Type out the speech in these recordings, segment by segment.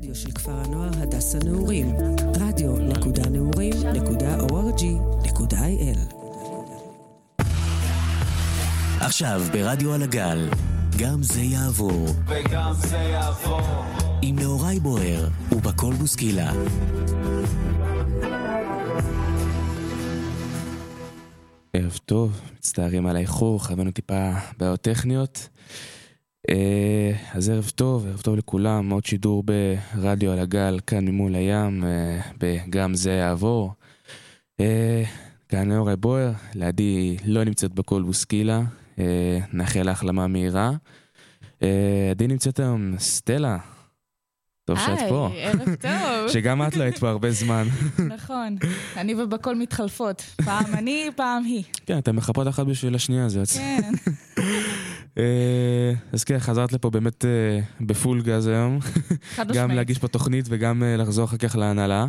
הרדיו של כפר הנוער הדס הנעורים, radio.נעורים.org.il. עכשיו ברדיו על הגל, גם זה יעבור. וגם זה יעבור. עם נאורי בוער ובקול בוסקילה. ערב טוב, מצטערים על האיחור, חייבנו טיפה בעיות טכניות. אז ערב טוב לכולם, עוד שידור ברדיו על הגל, כאן ממול הים, בגם זה יעבור. כאן נאורי בוער, לידי לא נמצאת בקול בוסקילה, נאחל החלמה מהירה. עדי נמצאת היום סטלה. טוב שאת פה. ערב טוב. שגם את לא היית פה הרבה זמן. נכון, אני ובקול מתחלפות. פעם אני, פעם היא. כן, אתם מחפות אחת בשביל השנייה, זה יוצא. כן. אז כן, חזרת לפה באמת בפול גז היום. חד משמעית. גם להגיש פה תוכנית וגם לחזור אחר כך להנהלה.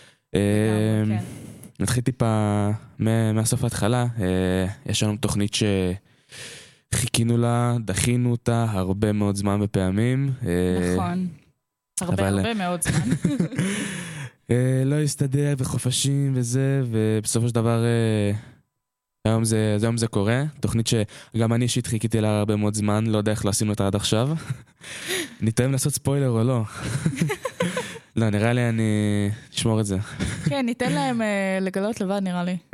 נתחיל טיפה מהסוף להתחלה. יש לנו תוכנית שחיכינו לה, דחינו אותה הרבה מאוד זמן בפעמים. נכון. הרבה מאוד זמן. לא יסתדר וחופשים וזה, ובסופו של דבר היום זה קורה. תוכנית שגם אני אישית חיכיתי לה הרבה מאוד זמן, לא יודע איך לא עשינו אותה עד עכשיו. ניתן לעשות ספוילר או לא? לא, נראה לי אני אשמור את זה. כן, ניתן להם לגלות לבד, נראה לי.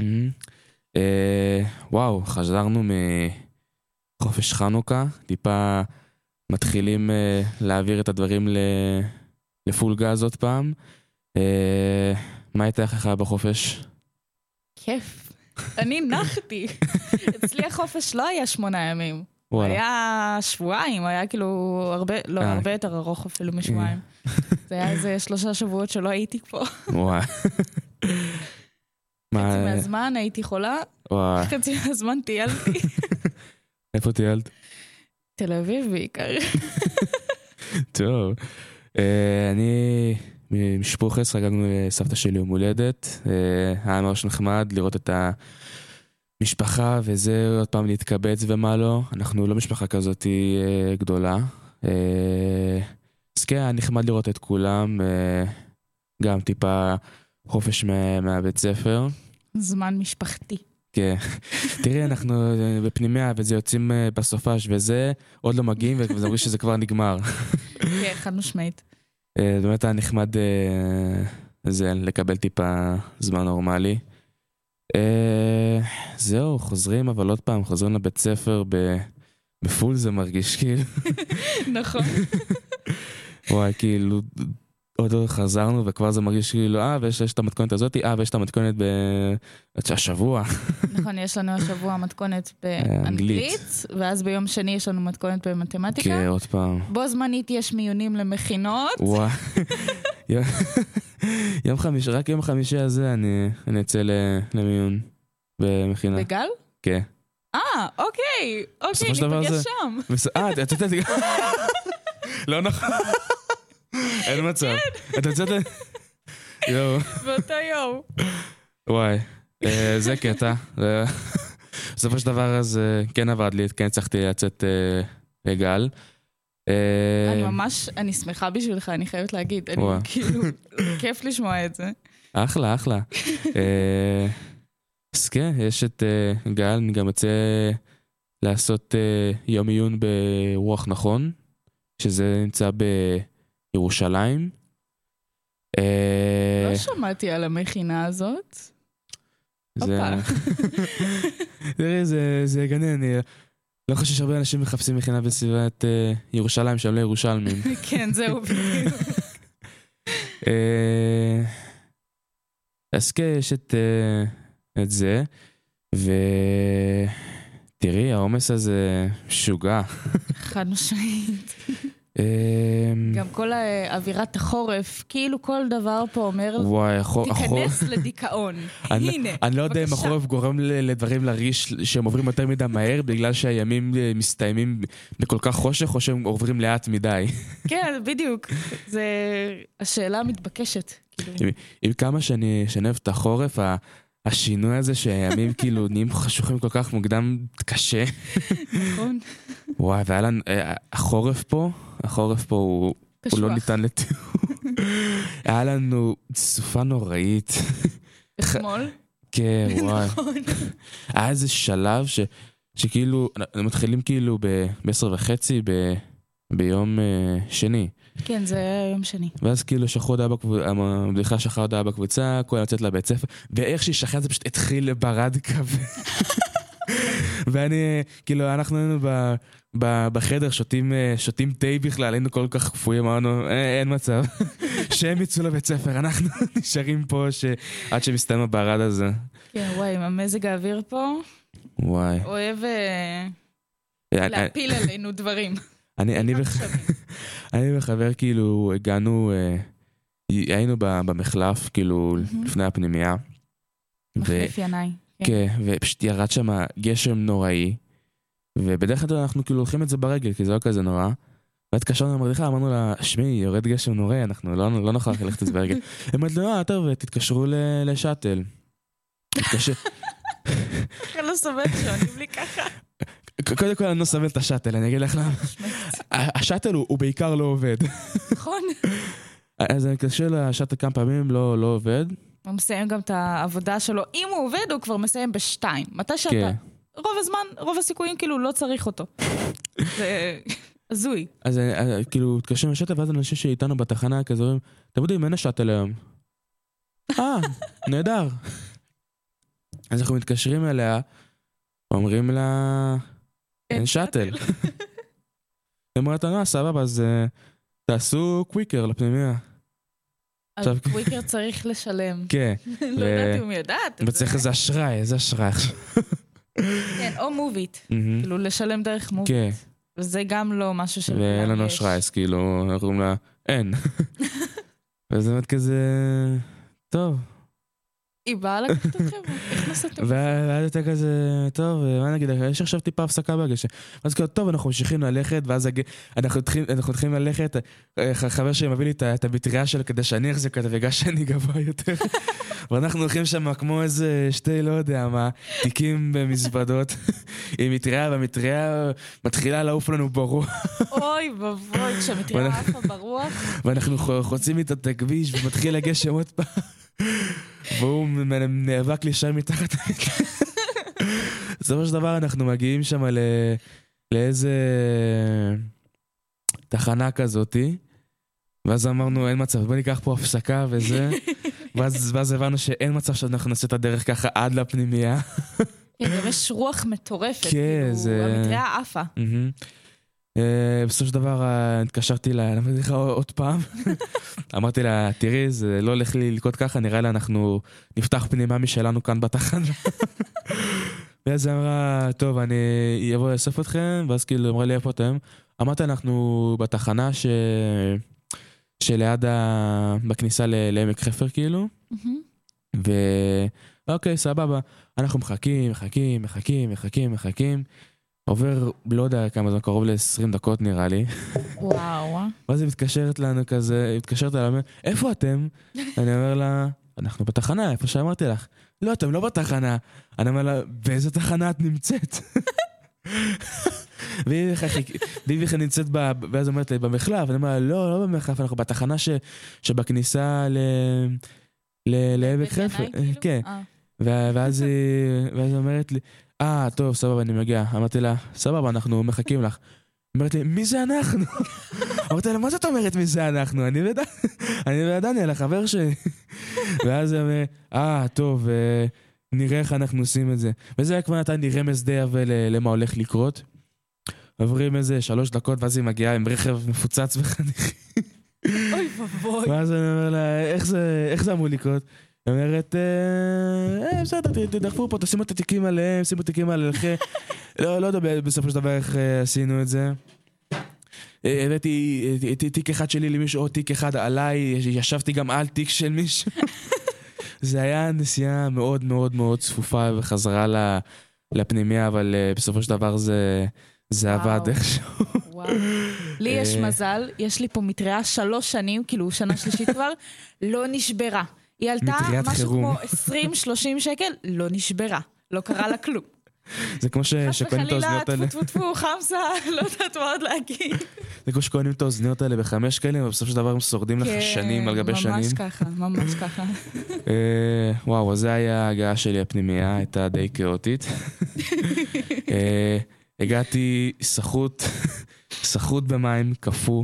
וואו, חזרנו מחופש חנוכה, טיפה מתחילים להעביר את הדברים לפול גז עוד פעם. מה הייתה לך בחופש? כיף. אני נחתי. אצלי החופש לא היה 8 ימים. היה שבועיים, היה כאילו הרבה יותר ארוך אפילו משבועיים. זה היה איזה 3 שבועות שלא הייתי פה. וואי. חצי מהזמן הייתי חולה, חצי מהזמן טיילתי. איפה טיילת? תל אביב בעיקר. טוב. אני משפוחס, חגגנו לסבתא שלי יום הולדת. היה ממש נחמד לראות את המשפחה וזה, עוד פעם להתקבץ ומה לא. אנחנו לא משפחה כזאת גדולה. אז כן, היה נחמד לראות את כולם. גם טיפה חופש מהבית ספר. זמן משפחתי. כן. תראי, אנחנו בפנימיה וזה יוצאים בסופש וזה, עוד לא מגיעים וזה אומרים שזה כבר נגמר. כן, חד משמעית. באמת היה נחמד זה לקבל טיפה זמן נורמלי. זהו, חוזרים, אבל עוד פעם, חוזרים לבית ספר בפול, זה מרגיש כאילו. נכון. וואי, כאילו, עוד חזרנו וכבר זה מרגיש כאילו, ויש את המתכונת הזאת, ויש את המתכונת השבוע. נכון, יש לנו השבוע מתכונת באנגלית, ואז ביום שני יש לנו מתכונת במתמטיקה. כן, עוד פעם. בו זמנית יש מיונים למכינות. וואי. רק יום חמישי הזה אני אצא למיון במכינה. בגל? כן. אוקיי, ניפגש שם. את יודעת, לא נכון. אין מצב. אתה יוצאת באותו יום. וואי, זה קטע. בסופו של דבר אז כן עבד לי, כן צריכתי לצאת לגל. אני שמחה בשבילך, אני חייבת להגיד. אני כאילו, כיף לשמוע את זה. אחלה. אז כן, יש את גל, אני גם רוצה לעשות יום עיון ברוח נכון, שזה נמצא בירושלים. לא שמעתי על המכינה הזאת. זה גני, אני לא חושב שהרבה אנשים מחפשים מכינה בסביבת ירושלים שהם לא ירושלמים. כן, זהו. אז כן, יש את זה, ותראי, העומס הזה שוגע. חד משמעית. גם כל אווירת החורף, כאילו כל דבר פה אומר, תיכנס לדיכאון. הנה, אני לא יודע אם החורף גורם לדברים להרגיש שהם עוברים יותר מדי מהר, בגלל שהימים מסתיימים בכל כך חושך, או שהם עוברים לאט מדי. כן, בדיוק. זה השאלה המתבקשת. עם כמה שאני אוהב את החורף, השינוי הזה שהימים כאילו נהיים חשוכים כל כך מוקדם קשה. נכון. וואי, החורף פה הוא לא ניתן לתיאור. היה לנו סופה נוראית. אתמול? כן, וואי. היה איזה שלב שכאילו, מתחילים כאילו ב-10:30 ביום שני. כן, זה היה יום שני. ואז כאילו הבדיחה שכחה הודעה בקבוצה, כולה יוצאת לבית ספר, ואיך שהיא שכחה זה פשוט התחיל ברד כזה. ואני, כאילו, אנחנו היינו בחדר, שותים תה בכלל, היינו כל כך כפויים, אמרנו, אין מצב, שהם יצאו לבית ספר, אנחנו נשארים פה עד שמסתיים הברד הזה. כן, וואי, עם המזג האוויר פה, וואי. אוהב להפיל עלינו דברים. אני וחבר כאילו הגענו, היינו במחלף כאילו לפני הפנימיה. מחליף ינאי. כן, ופשוט ירד שם גשם נוראי, ובדרך כלל אנחנו כאילו הולכים את זה ברגל, כי זה לא כזה נורא. והתקשרנו למרדיחה, אמרנו לה, שמי, יורד גשם נוראי, אנחנו לא נוכל ללכת את זה ברגל. אמרת לו, טוב, תתקשרו לשאטל. איך אני לא סובל שעונים לי ככה? קודם כל אני לא סובל את השאטל, אני אגיד לך למה. השאטל הוא בעיקר לא עובד. נכון. אז אני אתקשר לשאטל כמה פעמים, לא עובד. הוא מסיים גם את העבודה שלו. אם הוא עובד, הוא כבר מסיים ב2. מתי שאתה? רוב הזמן, רוב הסיכויים כאילו לא צריך אותו. זה הזוי. אז כאילו, התקשרים לשאטל, ואז אנשים שאיתנו בתחנה כזה אומרים, אתם יודעים, אין השאטל היום. נהדר. אז אנחנו מתקשרים אליה, אומרים לה, אין שאטל. היא אומרת, סבבה, אז תעשו קוויקר לפנימיה. אז קוויקר צריך לשלם. כן. לא יודעת אם ידעת. וצריך איזה אשראי. כן, או מוביט. כאילו לשלם דרך מוביט. כן. וזה גם לא משהו של... ואין לנו אשראי, אז כאילו, אנחנו אומרים לה, אין. וזה באמת כזה, טוב. היא באה לקחת אתכם, איך נסעתם? ואז הייתה כזה, טוב, מה נגיד, יש עכשיו טיפה הפסקה בגשם. אז כאילו, טוב, אנחנו ממשיכים ללכת, ואז אנחנו מתחילים ללכת, חבר שלי מביא לי את המטריה שלו כדי שאני אחזיק אותה, בגלל שאני גבוה יותר. ואנחנו הולכים שם כמו איזה שתי, לא יודע מה, תיקים במזוודות, עם מטריה, והמטריה מתחילה לעוף לנו ברוח. אוי, בבוי, כשהמטריה עפה ברוח. ואנחנו חוצים איתה את הכביש, ומתחיל הגשם עוד פעם. והוא נאבק לי שם מתחת. בסופו של דבר אנחנו מגיעים שם לאיזה תחנה כזאתי, ואז אמרנו אין מצב, בוא ניקח פה הפסקה וזה, ואז הבנו שאין מצב שאנחנו נעשה את הדרך ככה עד לפנימיה. גם יש רוח מטורפת, כן, כאילו, המטריה עפה. בסופו של דבר התקשרתי לה, אמרתי לך עוד פעם, אמרתי לה, תראי, זה לא הולך לי לקרות ככה, נראה לי אנחנו נפתח פנימה משלנו כאן בתחנה. ואז היא אמרה, טוב, אני אבוא לאסוף אתכם, ואז כאילו אמרה לי איפה אתם. אמרתי, אנחנו בתחנה שליד בכניסה לעמק חפר כאילו, ואוקיי, סבבה, אנחנו מחכים, עובר, לא יודע כמה זמן, קרוב ל-20 דקות נראה לי. וואו. ואז היא מתקשרת לנו כזה, היא מתקשרת אליי, איפה אתם? אני אומר לה, אנחנו בתחנה, איפה שאמרתי לך. לא, אתם לא בתחנה. אני אומר לה, באיזה תחנה את נמצאת? והיא בכלל נמצאת, ואז אומרת לי, במחלף. אני אומר לה, לא במחלף, אנחנו בתחנה שבכניסה לעמק חפר. כן. ואז היא אומרת לי, טוב, סבבה, אני מגיע. אמרתי לה, סבבה, אנחנו מחכים לך. אמרתי לי, מי זה אנחנו? אמרתי לה, מה זאת אומרת מי זה אנחנו? אני ודניאל, החבר שלי. ואז היא אומרת, טוב, נראה איך אנחנו עושים את זה. וזה היה כבר נתן לי רמז די אבל למה הולך לקרות. עוברים איזה 3 דקות, ואז היא מגיעה עם רכב מפוצץ וחניכי. אוי ובוי. ואז אני אומר לה, איך זה אמור לקרות? היא אומרת, בסדר, תדחפו פה, תשימו את התיקים עליהם, שימו את התיקים עליהם. לא יודע בסופו של דבר איך עשינו את זה. הבאתי תיק אחד שלי למישהו, או תיק אחד עליי, ישבתי גם על תיק של מישהו. זה היה נסיעה מאוד מאוד מאוד צפופה וחזרה לפנימיה, אבל בסופו של דבר זה עבד איכשהו. לי יש מזל, יש לי פה מטריה 3 שנים, כאילו שנה שלישית כבר, לא נשברה. היא עלתה משהו כמו 20-30 שקל, לא נשברה, לא קרה לה כלום. זה כמו שקונים את האוזניות האלה. טפו טפו, חמסה, לא יודעת מה עוד להגיד. זה כמו שקונים את האוזניות האלה ב5 שקלים, ובסוף של דבר הם שורדים לך שנים על גבי שנים. ממש ככה, ממש ככה. וואו, אז זה היה ההגעה שלי הפנימייה, הייתה די כאוטית. הגעתי סחוט במים, קפוא.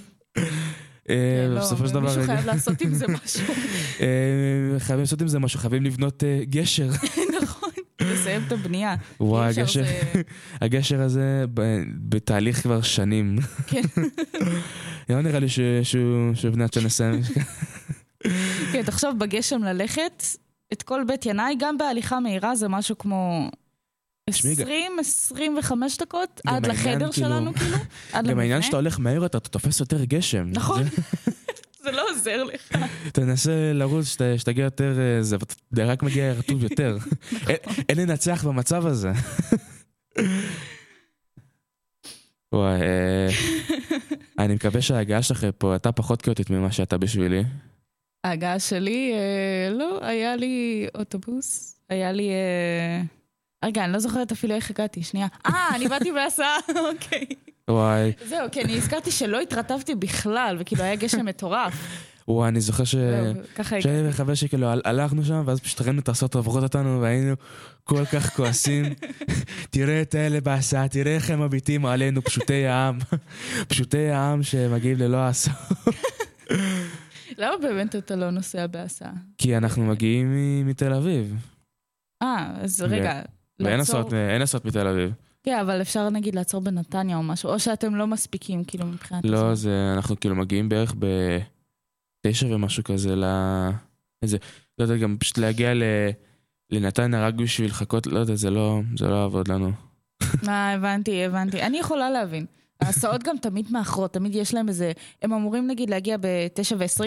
בסופו של דבר... מישהו חייב לעשות עם זה משהו. חייבים לעשות עם זה משהו, חייבים לבנות גשר. נכון, לסיים את הבנייה. וואי, הגשר הזה בתהליך כבר שנים. כן. לא נראה לי שהוא בנת שנסיים. כן, תחשוב, בגשם ללכת, את כל בית ינאי, גם בהליכה מהירה זה משהו כמו 20-25 דקות, עד לחדר שלנו כאילו. גם העניין שאתה הולך מהר, אתה תופס יותר גשם. נכון. זה לא עוזר לך. תנסה לרוץ, שתגיע יותר, זה רק מגיע רטוב יותר. אין לנצח במצב הזה. וואי, אני מקווה שההגעה שלך פה, אתה פחות כאוטית ממה שאתה בשבילי. ההגעה שלי, לא, היה לי אוטובוס, היה לי... רגע, אני לא זוכרת אפילו איך הגעתי, שנייה. אני באתי בהסעה, אוקיי. וואי. זהו, כי אני הזכרתי שלא התרטבתי בכלל, וכאילו היה גשם מטורף. וואי, אני זוכר שאני וחבר שכאילו הלכנו שם, ואז פשוט ראינו את הסעות עברות אותנו, והיינו כל כך כועסים. תראה את האלה בהסעה, תראה איך הם מביטים עלינו, פשוטי העם. פשוטי העם שמגיעים ללא הסעה. למה באמת אתה לא נוסע בהסעה? כי אנחנו מגיעים מתל אביב. אז רגע, לעצור... אין הסעות מתל אביב. כן, אבל אפשר נגיד לעצור בנתניה או משהו, או שאתם לא מספיקים, כאילו מבחינת... לא, אנחנו כאילו מגיעים בערך ב9 ומשהו כזה, איזה, לא יודע, גם פשוט להגיע לנתניה רק בשביל לחכות, לא יודע, זה לא עבוד לנו. הבנתי. אני יכולה להבין. ההסעות גם תמיד מאחרות, תמיד יש להם איזה, הם אמורים נגיד להגיע ב9:20?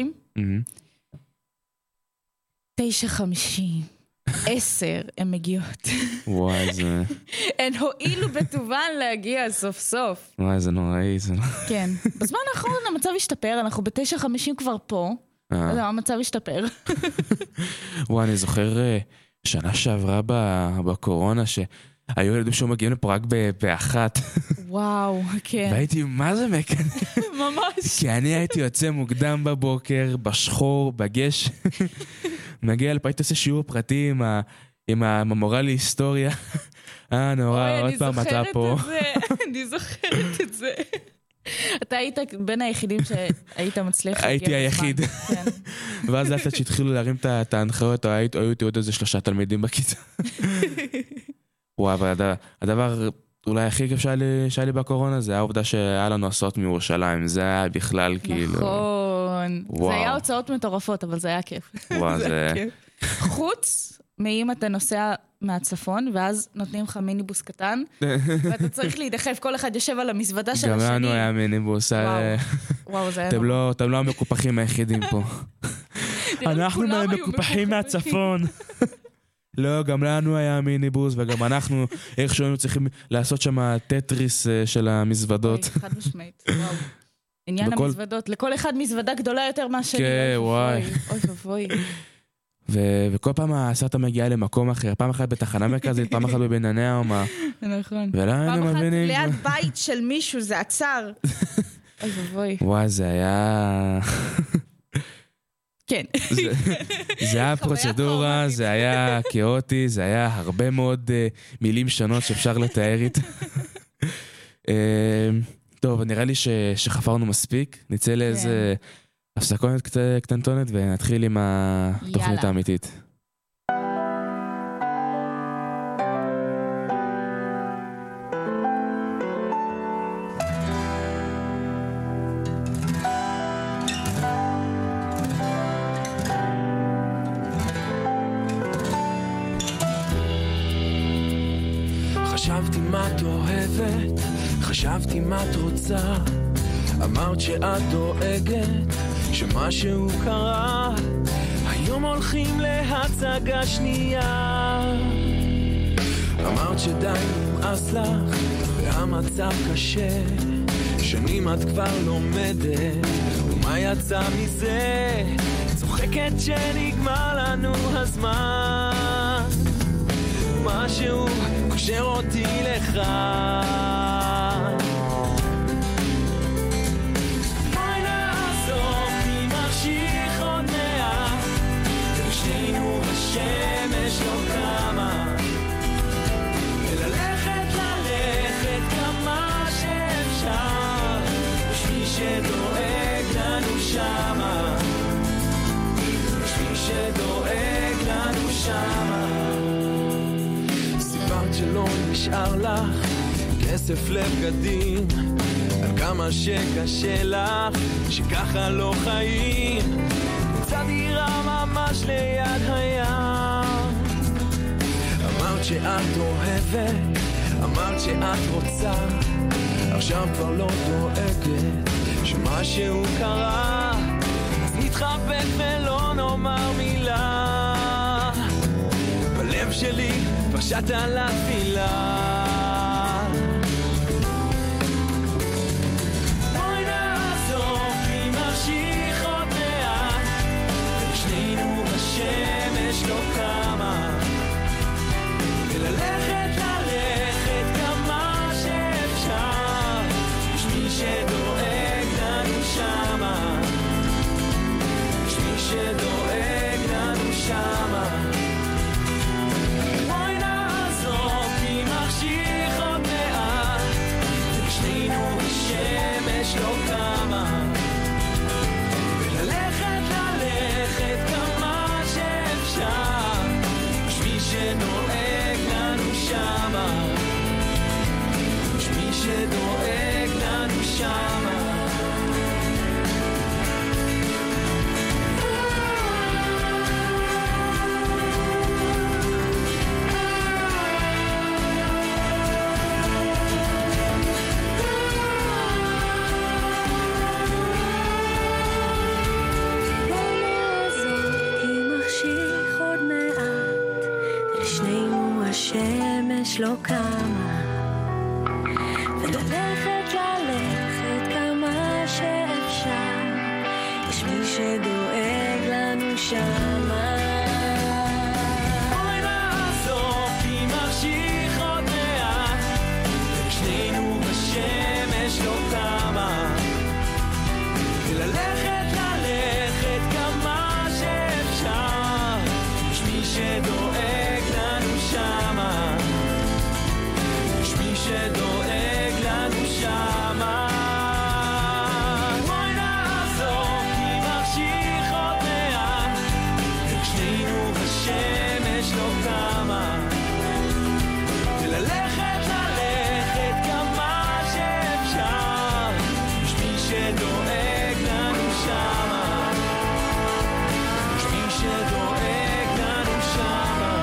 9:50. 10 הן מגיעות. וואי, זה... הן הועילו בטובן להגיע סוף סוף. וואי, זה נוראי. כן. בזמן האחרון המצב השתפר, אנחנו ב9:50 כבר פה. המצב השתפר. וואי, אני זוכר שנה שעברה בקורונה שהיו ילדים שמגיעים לפה רק ב1. וואו, כן. והייתי, מה זה מכן? ממש. כי אני הייתי יוצא מוקדם בבוקר, בשחור, בגש. מגיע לפה, הייתי עושה שיעור פרטי עם המורה להיסטוריה. נורא, עוד פעם אתה פה. אני זוכרת את זה. אתה היית בין היחידים שהיית מצליח. הייתי היחיד. ואז לאט שהתחילו להרים את ההנחיות, היו איתי עוד איזה 3 תלמידים בכיתה. וואי, אבל הדבר אולי הכי כיף שהיה לי בקורונה, זה העובדה שהיה לנו הסעות מירושלים. זה היה בכלל כאילו... נכון. זה היה הוצאות מטורפות, אבל זה היה כיף. וואו, זה... חוץ מאם אתה נוסע מהצפון, ואז נותנים לך מיניבוס קטן, ואתה צריך להידחף, כל אחד יושב על המזוודה של השני. גם לנו היה מיניבוס. וואו, זה היה... אתם לא המקופחים היחידים פה. אנחנו מקופחים מהצפון. לא, גם לנו היה מיניבוס, וגם אנחנו איכשהו היינו צריכים לעשות שם טטריס של המזוודות. חד משמעית, וואו. עניין המזוודות, לכל אחד מזוודה גדולה יותר מהשני. כן, וואי. אוי ובוי. וכל פעם הסרטה מגיעה למקום אחר, פעם אחת בתחנה מרכזית, פעם אחת בבינניה או מה. נכון. ולא היינו מבינים. פעם אחת ליד בית של מישהו, זה עצר. אוי ובוי. וואי, זה היה... כן. זה היה פרוצדורה, זה היה כאוטי, זה היה הרבה מאוד מילים שונות שאפשר לתאר איתה. טוב, נראה לי שחפרנו מספיק, נצא לאיזה הפסקונת קטנטונת ונתחיל עם התוכנית האמיתית. חשבתי מה את אוהבת, חשבתי מה את רוצה, אמרת שאת דואגת, שמשהו קרה, היום הולכים להצגה שנייה. אמרת שדי נמאס לך, והמצב קשה, שנים את כבר לומדת, ומה יצא מזה? צוחקת שנגמר לנו הזמן. ומשהו קושר אותי לך. בואי נעזוב כי מחשיך עוד מעט, ושנינו השמש לא קמה, וללכת כמה שאפשר, יש מי שדואג לנו שמה, יש מי שדואג לנו שמה. סיפרת שלא נשאר לך כסף לבגדים, על כמה שקשה לך שככה לא חיים, נמצא דירה ממש ליד הים. אמרת שאת אוהבת, אמרת שאת רוצה, עכשיו כבר לא דואגת שמשהו קרה, אז נתחבק ולא נאמר מילה, בלב שלי פשט על התפילה. בואי נעזוב כי מחשיך עוד מעט, ושנינו השמש לא קמה, וללכת כמה שאפשר, יש מי שדואג לנו שמה, יש מי שדואג לנו שמה. בואי נעזוב כי מחשיך עוד מעט, ושנינו השמש לא קמה, וללכת כמה שאפשר, יש מי שדואג לנו שמה, יש מי שדואג לנו שמה. השמש לא קמה, וללכת כמה שאפשר, יש מי שדואג לנו שמה. בואי נעזוב כי מחשיך עוד מעט, ושנינו השמש לא קמה, וללכת כמה שאפשר, יש מי שדואג לנו שמה, יש מי שדואג לנו שמה. בואי נעזוב כי מחשיך עוד מעט, ושנינו השמש לא קמה, וללכת כמה שאפשר, יש מי שדואג לנו שמה, יש מי שדואג לנו שמה.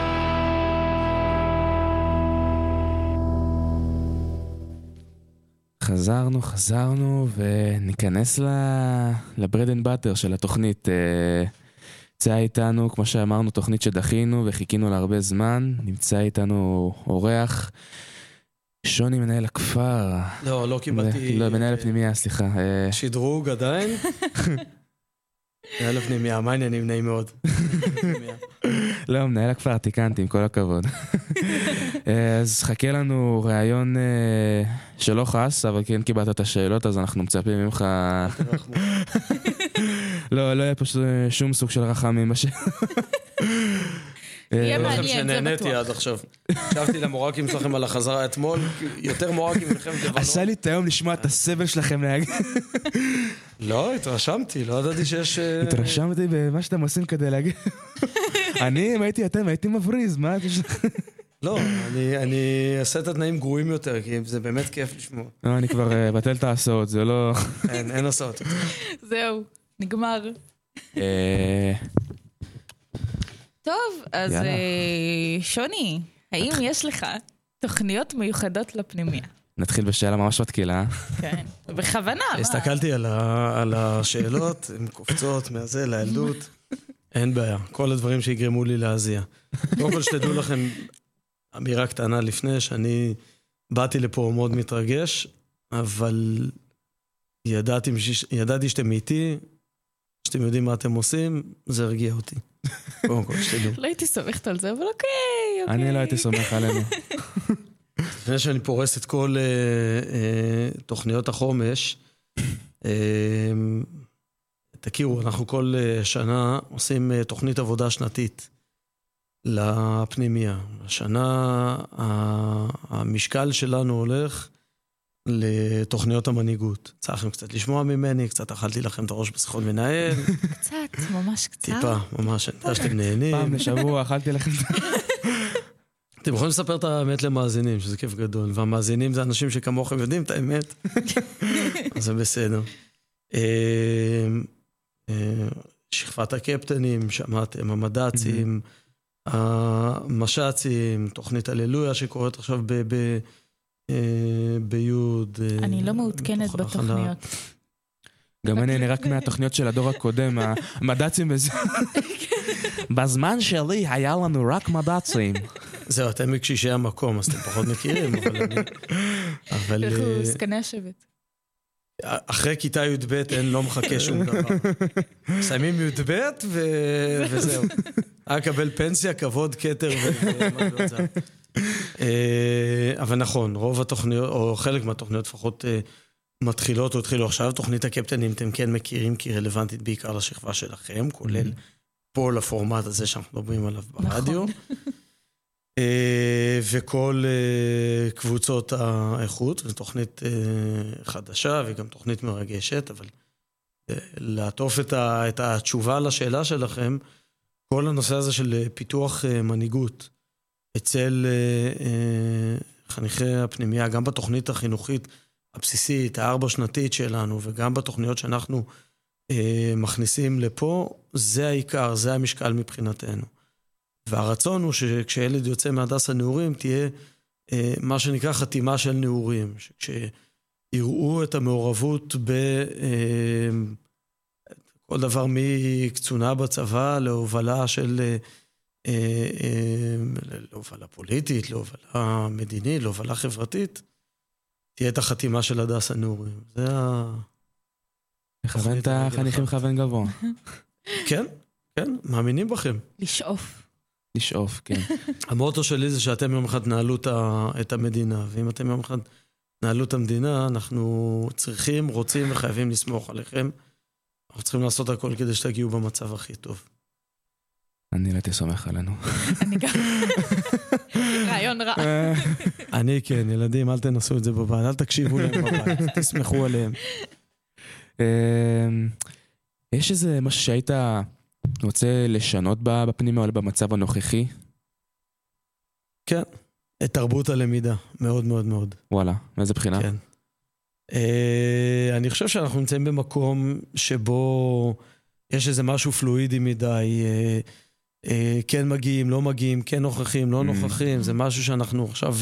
חזרנו וניכנס לברד אנד באטר של התוכנית. נמצא איתנו, כמו שאמרנו, תוכנית שדחינו וחיכינו לה הרבה זמן. נמצא איתנו אורח שוני, מנהל הכפר. לא קיבלתי... לא, מנהל הפנימיה, סליחה. שדרוג עדיין? מנהל הפנימיה, מה העניינים? נעים מאוד. לא, מנהל הכפר, תיקנתי, עם כל הכבוד. אז חכה לנו רעיון שלא חס, אבל כן קיבלת את השאלות, אז אנחנו מצפים ממך... לא יהיה פה שום סוג של רחמים בשאלה. יהיה מעניין, זה בטוח. שנהניתי עד עכשיו. חשבתי למורקים שלכם על החזרה אתמול, יותר מורקים מלכם לבנון. עשה לי את היום לשמוע את הסבל שלכם להגיד. לא, התרשמתי, לא ידעתי שיש... התרשמתי במה שאתם עושים כדי להגיד. אני, אם הייתי אתם, הייתי מבריז, מה? לא, אני אעשה את התנאים גרועים יותר, כי זה באמת כיף לשמוע. לא, אני כבר בטל את ההסעות, זה לא... אין הסעות. זהו, נגמר. טוב, אז שוני, האם יש לך תוכניות מיוחדות לפנימיה? נתחיל בשאלה ממש מתקילה. כן, בכוונה. הסתכלתי על השאלות, הן קופצות מהזה לילדות. אין בעיה, כל הדברים שיגרמו לי להזיע. קודם כל שתדעו לכם, אמירה קטנה לפני, שאני באתי לפה מאוד מתרגש, אבל ידעתי שאתם איתי, שאתם יודעים מה אתם עושים, זה הרגיע אותי. קודם כל, שתדעו. לא הייתי סומכת על זה, אבל אוקיי. אני לא הייתי סומך עלינו. לפני שאני פורס את כל תוכניות החומש, תכירו, אנחנו כל שנה עושים תוכנית עבודה שנתית לפנימיה. השנה המשקל שלנו הולך לתוכניות המנהיגות. צריכים קצת לשמוע ממני, קצת אכלתי לכם את הראש בשיחות מנהל. קצת, ממש קצת. טיפה, ממש, אני יודע שאתם נהנים. פעם לשבוע אכלתי לכם. אתם יכולים לספר את האמת למאזינים, שזה כיף גדול, והמאזינים זה אנשים שכמוכם יודעים את האמת, אז זה בסדר. שכבת הקפטנים, שמעתם, המד"צים, המש"צים, תוכנית הללויה שקורית עכשיו ביוד. אני לא מעודכנת בתוכניות. גם אני רק מהתוכניות של הדור הקודם, המד"צים וזה. בזמן שלי היה לנו רק מד"צים. זהו, אתם מקשישי המקום, אז אתם פחות מכירים, אבל... אנחנו סקני השבט. אחרי כיתה י"ב אין לא מחכה שום דבר. סיימים י"ב וזהו. אקבל פנסיה, כבוד, כתר ומדעות זר. אבל נכון, רוב התוכניות, או חלק מהתוכניות לפחות מתחילות או התחילו עכשיו. תוכנית הקפטנים אתם כן מכירים, כי היא רלוונטית בעיקר לשכבה שלכם, כולל פה לפורמט הזה שאנחנו מדברים עליו ברדיו. וכל קבוצות האיכות, זו תוכנית חדשה וגם תוכנית מרגשת, אבל לעטוף את התשובה לשאלה שלכם, כל הנושא הזה של פיתוח מנהיגות אצל חניכי הפנימיה, גם בתוכנית החינוכית הבסיסית, הארבע-שנתית שלנו, וגם בתוכניות שאנחנו מכניסים לפה, זה העיקר, זה המשקל מבחינתנו. והרצון הוא שכשילד יוצא מהדס הנעורים, תהיה מה שנקרא חתימה של נעורים, שכשיראו את המעורבות בכל דבר מקצונה בצבא, להובלה של, להובלה פוליטית, להובלה מדינית, להובלה חברתית, תהיה את החתימה של הדס הנעורים. זה לכוון את החניכים לכוון גבוה. כן, כן, מאמינים בכם. לשאוף, כן. המוטו שלי זה שאתם יום אחד נעלו את המדינה, ואם אתם יום אחד נעלו את המדינה, אנחנו צריכים, רוצים וחייבים לסמוך עליכם. אנחנו צריכים לעשות הכל כדי שתגיעו במצב הכי טוב. אני לא תסומך עלינו. אני גם. רעיון רע. אני כן, ילדים, אל תנסו את זה בבית, אל תקשיבו להם בבית, תסמכו עליהם. יש איזה משהו שהיית רוצה לשנות בפנימה או במצב הנוכחי? כן, את תרבות הלמידה, מאוד מאוד מאוד. וואלה, מאיזה בחינה? כן. אני חושב שאנחנו נמצאים במקום שבו יש איזה משהו פלואידי מדי, כן מגיעים, לא מגיעים, כן נוכחים, לא נוכחים, זה משהו שאנחנו עכשיו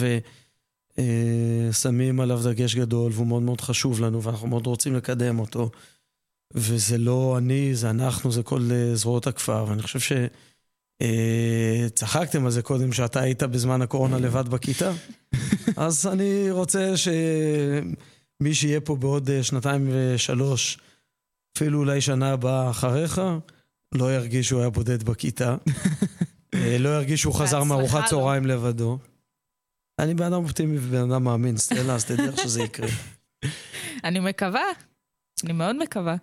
שמים עליו דגש גדול, והוא מאוד מאוד חשוב לנו, ואנחנו מאוד רוצים לקדם אותו. וזה לא אני, זה אנחנו, זה כל זרועות הכפר, ואני חושב שצחקתם על זה קודם, שאתה היית בזמן הקורונה לבד בכיתה, אז אני רוצה שמי שיהיה פה בעוד 2-3, אפילו אולי שנה הבאה אחריך, לא ירגיש שהוא היה בודד בכיתה, לא ירגיש שהוא חזר מארוחת צהריים לבדו. אני בן אדם אופטימי ובן אדם מאמין, סטלה, אז תדע שזה יקרה. אני מקווה, אני מאוד מקווה.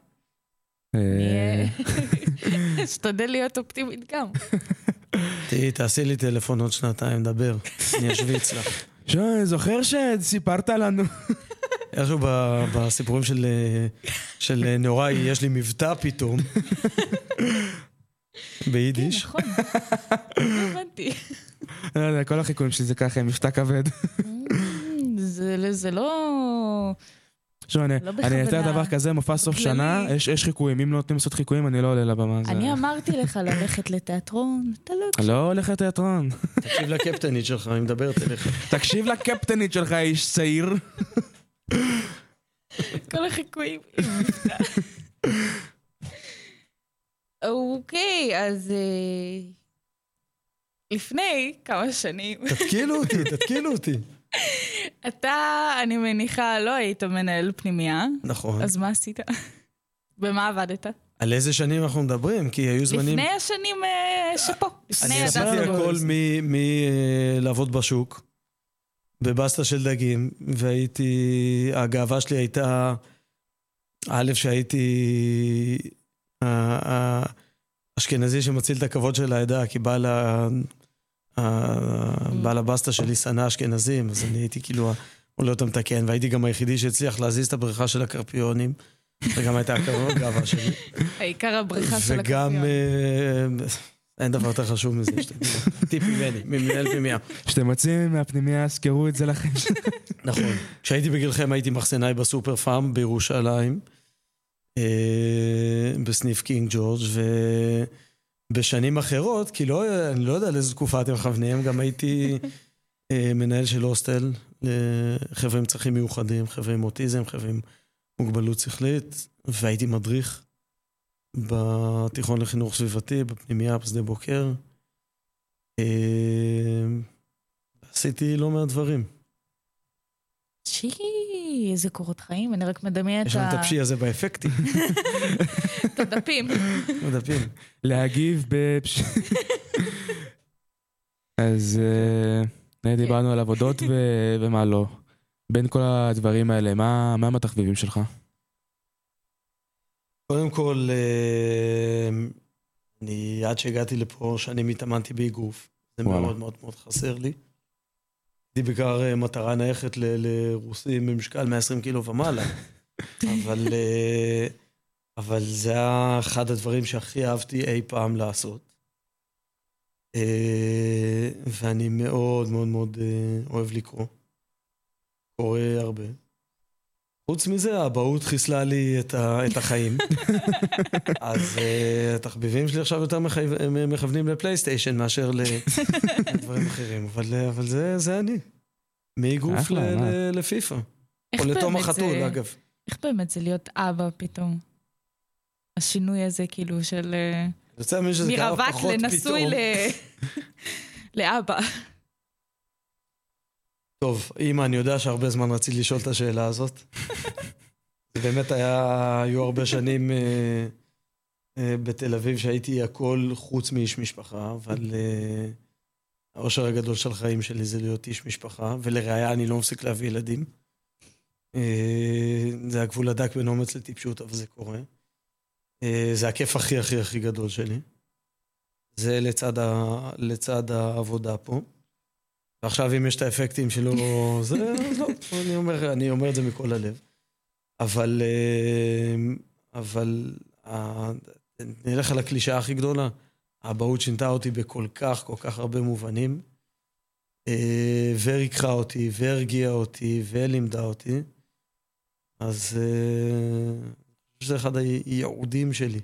שתדל להיות אופטימית גם. תעשי לי טלפון עוד 2, דבר, אני אשוויץ לך. אני זוכר שסיפרת לנו. איכשהו בסיפורים של נוראי יש לי מבטא פתאום. ביידיש. נכון, לא הבנתי. כל החיקויים שלי זה ככה, מבטא כבד. זה לא... אני אתן דבר כזה, מופע סוף שנה, יש חיקויים, אם לא נותנים לעשות חיקויים, אני לא עולה לבמה. אני אמרתי לך ללכת לתיאטרון, אתה לא הולך לתיאטרון. תקשיב לקפטנית שלך, אני מדברת אליך. תקשיב לקפטנית שלך, איש צעיר. כל החיקויים. אוקיי, אז לפני כמה שנים... תתקילו אותי. אתה, אני מניחה, לא היית מנהל פנימייה. נכון. אז מה עשית? במה עבדת? על איזה שנים אנחנו מדברים? כי היו זמנים... לפני השנים שפה. אני עשיתי הכל מלעבוד בשוק, בבסטה של דגים, והייתי... הגאווה שלי הייתה... א', שהייתי... האשכנזי שמציל את הכבוד של העדה, כי בעל הבסטה שלי שנא אשכנזים, אז אני הייתי כאילו עולה אותם מתקן, והייתי גם היחידי שהצליח להזיז את הבריכה של הקרפיונים, וגם הייתה הגאווה שלי. העיקר הבריכה של וגם, הקרפיון. אין דבר יותר חשוב מזה, טיפ ממני, ממנהל פנימיה. כשאתם מוצאים מהפנימיה, סקרו את זה לכם. נכון. כשהייתי בגילכם הייתי מחסנאי בסופר פארם בירושלים, בסניף קינג ג'ורג', ובשנים אחרות, כי אני לא יודע לאיזו תקופה אתם מכוונים, גם הייתי מנהל של הוסטל לחבר'ה עם צרכים מיוחדים, חבר'ה עם אוטיזם, חבר'ה עם מוגבלות שכלית, והייתי מדריך בתיכון לחינוך סביבתי, בפנימיה, בשדה בוקר. עשיתי לא מעט דברים. איזה קורות חיים, אני רק מדמיין את יש לנו את הפשי הזה באפקטים. את הדפים. הדפים. להגיב בפשי. אז דיברנו על עבודות ומה לא. בין כל הדברים האלה, מה הם התחביבים שלך? קודם כל, אני עד שהגעתי לפה, שאני התאמנתי באגרוף. זה מאוד מאוד מאוד חסר לי. הייתי בעיקר מטרה נייחת לרוסים במשקל 120 קילו ומעלה. אבל זה היה אחד הדברים שהכי אהבתי אי פעם לעשות. ואני מאוד מאוד מאוד אוהב לקרוא. קורא הרבה. חוץ מזה, הבאות חיסלה לי את החיים. אז התחביבים שלי עכשיו יותר מכוונים לפלייסטיישן מאשר לדברים אחרים. אבל זה אני. מאגרוף לפיפה. או לתום החתול, אגב. איך באמת זה להיות אבא פתאום? השינוי הזה כאילו של... מרווק לנשוי לאבא. טוב, אמא, אני יודע שהרבה זמן רציתי לשאול את השאלה הזאת. זה באמת היו הרבה שנים בתל אביב שהייתי הכל חוץ מאיש משפחה, אבל האושר הגדול של החיים שלי זה להיות איש משפחה, ולראיה אני לא מפסיק להביא ילדים. זה הגבול הדק בין אומץ לטיפשות, אבל זה קורה. זה הכיף הכי הכי הכי גדול שלי. זה לצד העבודה פה. ועכשיו אם יש את האפקטים שלו, זה לא, אני אומר את זה מכל הלב. אבל נלך על הקלישה הכי גדולה, האבהות שינתה אותי בכל כך הרבה מובנים, וריקחה אותי, והרגיעה אותי, ולימדה אותי, אז זה אחד הייעודים שלי.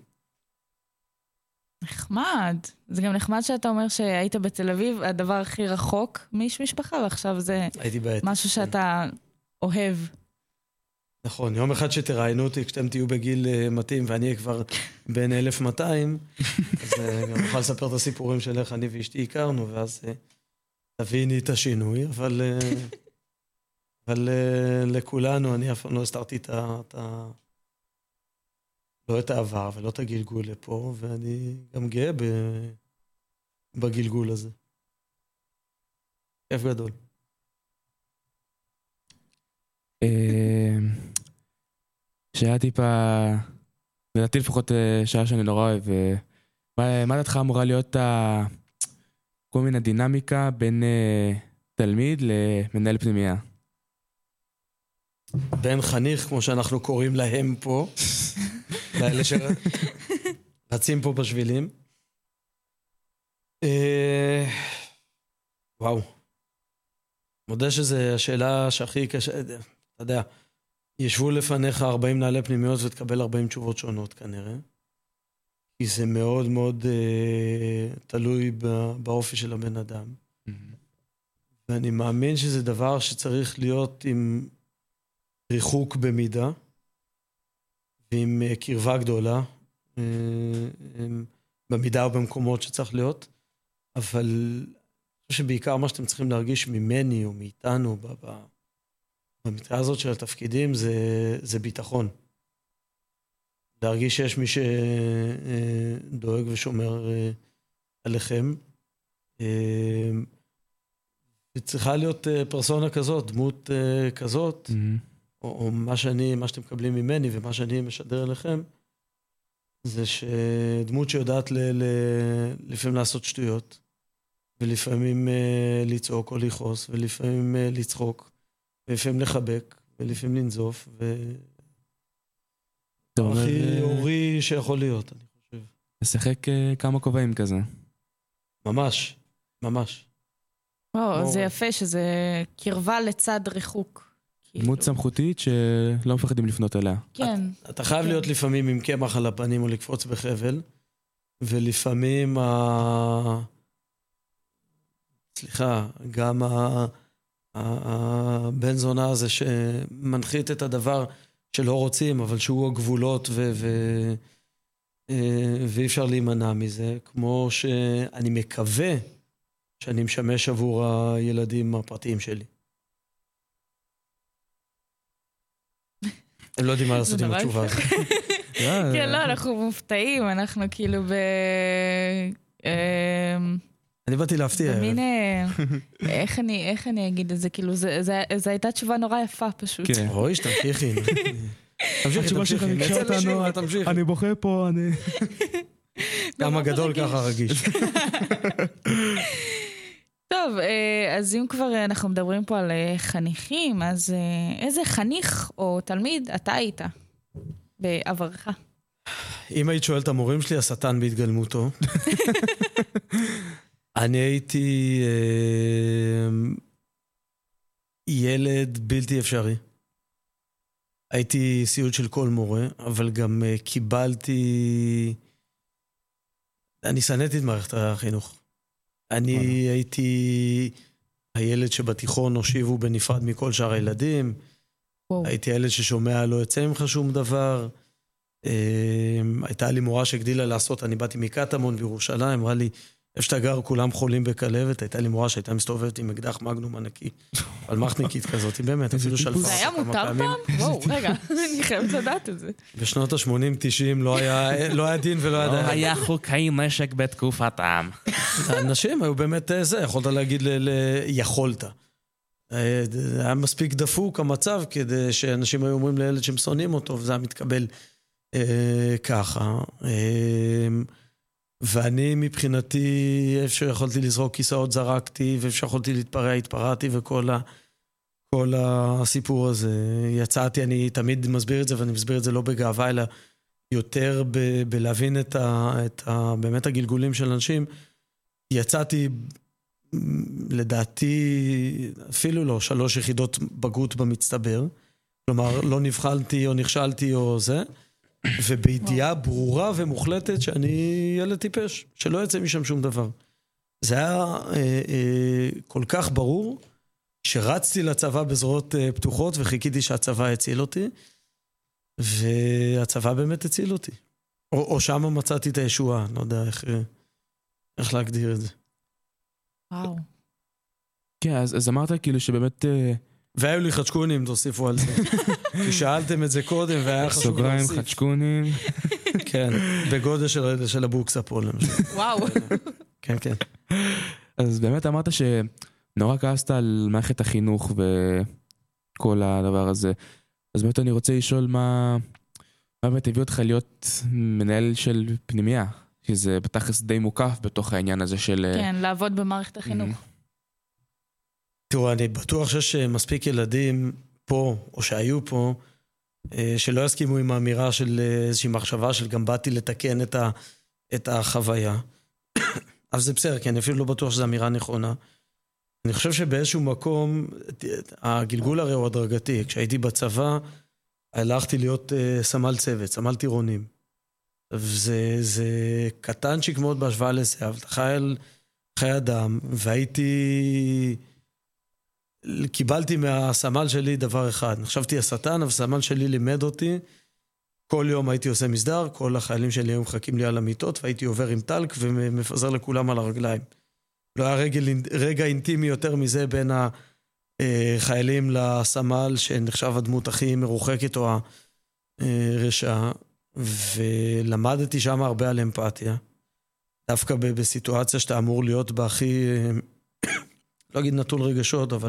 נחמד. זה גם נחמד שאתה אומר שהיית בתל אביב, הדבר הכי רחוק מאיש משפחה, ועכשיו זה משהו שאתה אוהב. נכון, יום אחד שתראיינו אותי, כשאתם תהיו בגיל מתאים, ואני אהיה כבר בין 1200, אז גם נוכל לספר את הסיפורים של איך אני ואשתי הכרנו, ואז תביני את השינוי, אבל לכולנו, אני אף פעם לא הסתרתי לא את העבר ולא את הגלגול לפה, ואני גם גאה בגלגול הזה. כיף גדול. שהיה טיפה, לדעתי לפחות שעה שאני נורא אוהב, מה דעתך אמורה להיות כל מיני דינמיקה בין תלמיד למנהל פנימייה? בין חניך, כמו שאנחנו קוראים להם פה, לאלה שרצים פה בשבילים. וואו. מודה שזו השאלה שהכי קשה, אתה יודע, ישבו לפניך 40 נעלי פנימיות ותקבל 40 תשובות שונות כנראה. כי זה מאוד מאוד תלוי באופי של הבן אדם. ואני מאמין שזה דבר שצריך להיות עם ריחוק במידה, ועם קרבה גדולה, במידה או במקומות שצריך להיות, אבל אני חושב שבעיקר מה שאתם צריכים להרגיש ממני או מאיתנו, במטרה הזאת של התפקידים, זה ביטחון. להרגיש שיש מי שדואג ושומר עליכם. צריכה להיות פרסונה כזאת, דמות כזאת, או מה שאתם מקבלים ממני ומה שאני משדר אליכם, זה שדמות שיודעת לפעמים לעשות שטויות, ולפעמים לצעוק או לכעוס, ולפעמים לצחוק, ולפעמים לחבק, ולפעמים לנזוף, הכי אורי שיכול להיות, אני חושב. לשחק כמה כובעים כזה. ממש, ממש. זה יפה שזה קרבה לצד ריחוק. דמות סמכותית שלא מפחדים לפנות אליה. כן. אתה חייב להיות לפעמים עם קמח על הפנים או לקפוץ בחבל, ולפעמים גם הבן זונה הזה שמנחית את הדבר שלא רוצים, אבל שהוא הגבולות ואי אפשר להימנע מזה, כמו שאני מקווה שאני משמש עבור הילדים הפרטיים שלי. הם לא יודעים מה לעשות עם התשובה הזאת. כן, לא, אנחנו מופתעים, אנחנו כאילו אני באתי להפתיע. במין, איך אני אגיד את זה? כאילו, זו הייתה תשובה נורא יפה פשוט. כן. רואי, שתמשיכי. התשובה שלך נקשה אותנו, אני בוכה פה, אני... כמה גדול ככה רגיש. טוב, אז אם כבר אנחנו מדברים פה על חניכים, אז איזה חניך או תלמיד אתה היית בעברך? אם היית שואלת המורים שלי, השטן בהתגלמותו. אני הייתי ילד בלתי אפשרי. הייתי סיוט של כל מורה, אבל גם קיבלתי... אני שנאתי את מערכת החינוך. אני הייתי הילד שבתיכון הושיבו בנפרד מכל שאר הילדים. הייתי הילד ששומע לא יצא ממך שום דבר. הייתה לי מורה שהגדילה לעשות, אני באתי מקטמון בירושלים, אמרה לי, איפה שאתה גר כולם חולים בכלבת, הייתה לי מורה שהייתה מסתובבת עם אקדח מגנום ענקי, על מחניקית כזאת, באמת, אפילו שלפה. זה היה מותר פעם? וואו, רגע, אני חייבת לדעת את זה. בשנות ה-80-90 לא היה דין ולא היה דין. היה חוקי משק בתקופתם. האנשים היו באמת זה, יכולת להגיד יכולת. היה מספיק דפוק המצב, כדי שאנשים היו אומרים לילד שהם שונאים אותו, וזה היה מתקבל ככה. ואני מבחינתי, איפה שיכולתי לזרוק כיסאות זרקתי, ואיפה שיכולתי להתפרע, התפרעתי, וכל הסיפור הזה. יצאתי, אני תמיד מסביר את זה, ואני מסביר את זה לא בגאווה, אלא יותר בלהבין באמת הגלגולים של אנשים. יצאתי, לדעתי, אפילו לא 3 יחידות בגרות במצטבר. כלומר, לא נבחנתי או נכשלתי או זה. ובידיעה ברורה ומוחלטת שאני ילד טיפש, שלא יצא משם שום דבר. זה היה כל כך ברור, שרצתי לצבא בזרועות פתוחות, וחיכיתי שהצבא הציל אותי, והצבא באמת הציל אותי. או שם מצאתי את הישועה, לא יודע איך להגדיר את זה. וואו. כן, אז אמרת כאילו שבאמת... והיו לי חדשקונים, תוסיפו על זה. כי שאלתם את זה קודם, והיה חשוב סוגריים, להוסיף. חדשקונים. כן, בגודל של הבוקסה פה, למשל. וואו. כן, כן. אז באמת אמרת שנורא כעסת על מערכת החינוך וכל הדבר הזה. אז באמת אני רוצה לשאול מה באמת הביא אותך להיות מנהל של פנימיה, שזה בתכלס די מוקף בתוך העניין הזה של... כן, לעבוד במערכת החינוך. תראו, אני בטוח שיש מספיק ילדים פה, או שהיו פה, שלא יסכימו עם האמירה של איזושהי מחשבה של גם באתי לתקן את החוויה. אבל זה בסדר, כי אני אפילו לא בטוח שזו אמירה נכונה. אני חושב שבאיזשהו מקום, הגלגול הרי הוא הדרגתי. כשהייתי בצבא, הלכתי להיות סמל צוות, סמל טירונים. זה קטנצ'יק מאוד בהשוואה לזה, אבל חיי אדם, והייתי... קיבלתי מהסמל שלי דבר אחד. נחשבתי השטן, אבל הסמל שלי לימד אותי. כל יום הייתי עושה מסדר, כל החיילים שלי היו מחכים לי על המיטות, והייתי עובר עם טלק ומפזר לכולם על הרגליים. לא היה רגע אינטימי יותר מזה בין החיילים לסמל, שנחשב הדמות הכי מרוחקת או הרשעה. ולמדתי שם הרבה על אמפתיה. דווקא בסיטואציה שאתה אמור להיות בהכי, לא אגיד נטול רגשות, אבל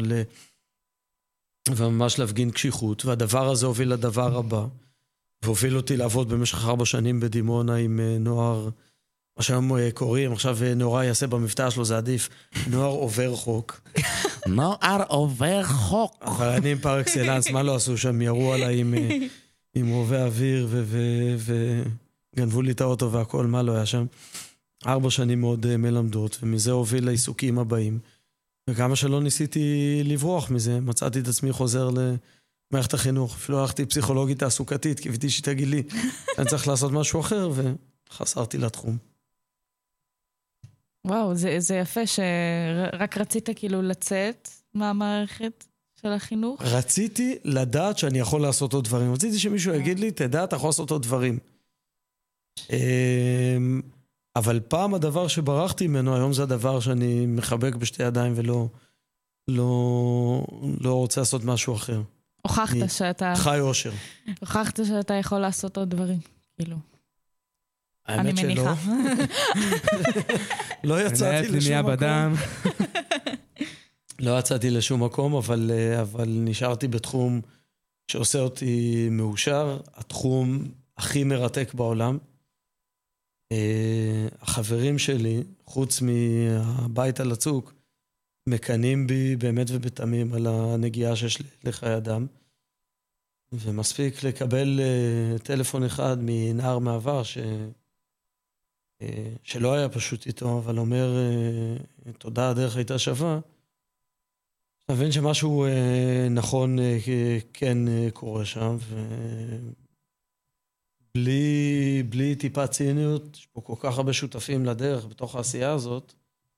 וממש להפגין קשיחות, והדבר הזה הוביל לדבר הבא, והוביל אותי לעבוד במשך 4 שנים בדימונה עם נוער, מה שהיום קוראים, עכשיו נורא יעשה במבטא שלו, זה עדיף, נוער עובר חוק. נוער עובר חוק. אבל אני עם פר אקסלנס, מה לא עשו שם? ירו עליי עם רובי אוויר, וגנבו לי את האוטו והכל, מה לא היה שם? 4 שנים מאוד מלמדות, ומזה הוביל לעיסוקים הבאים. וכמה שלא ניסיתי לברוח מזה, מצאתי את עצמי חוזר למערכת החינוך. אפילו הלכתי פסיכולוגית תעסוקתית, קיוויתי שתגיד לי, אני צריך לעשות משהו אחר, וחסרתי לתחום. וואו, זה יפה שרק רצית כאילו לצאת מהמערכת של החינוך. רציתי לדעת שאני יכול לעשות עוד דברים. רציתי שמישהו יגיד לי, תדע, אתה יכול לעשות עוד דברים. אבל פעם הדבר שברחתי ממנו, היום זה הדבר שאני מחבק בשתי ידיים ולא לא רוצה לעשות משהו אחר. הוכחת שאתה... חי אושר. הוכחת שאתה יכול לעשות עוד דברים, כאילו. האמת שלא. לא יצאתי לשום מקום. לא יצאתי לשום מקום, אבל נשארתי בתחום שעושה אותי מאושר, התחום הכי מרתק בעולם. החברים שלי, חוץ מהבית על הצוק, מקנים בי באמת ובתמים על הנגיעה שיש לחיי אדם. ומספיק לקבל טלפון אחד מנער מעבר שלא היה פשוט איתו, אבל אומר, תודה, הדרך הייתה שווה. אתה מבין שמשהו נכון כן קורה שם, בלי טיפה ציניות, יש פה כל כך הרבה שותפים לדרך בתוך העשייה הזאת,